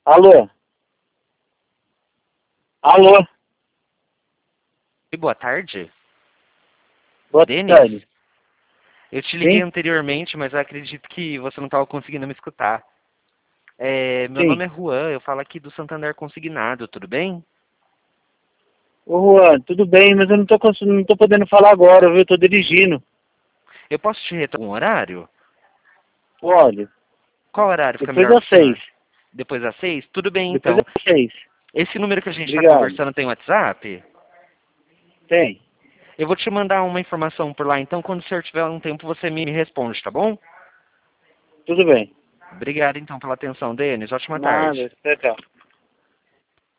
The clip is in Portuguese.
Alô? Alô? Oi, boa tarde. Boa Denis? tarde. Eu te liguei Sim? anteriormente, mas eu acredito que você não estava conseguindo me escutar. Meu Sim. nome é Juan, eu falo aqui do Santander Consignado, tudo bem? Ô Juan, tudo bem, mas eu não tô podendo falar agora, viu? Eu tô dirigindo. Eu posso te retornar um horário? Olha, Qual horário fica depois melhor para das o senhor? 6. Depois das 6? Tudo bem, Depois então. das 6. Esse número que a gente está Obrigado. conversando tem WhatsApp? Tem. Eu vou te mandar uma informação por lá, então quando o senhor tiver um tempo você me responde, tá bom? Tudo bem. Obrigado, então, pela atenção, Denis. Ótima Nada. tarde. Até tchau.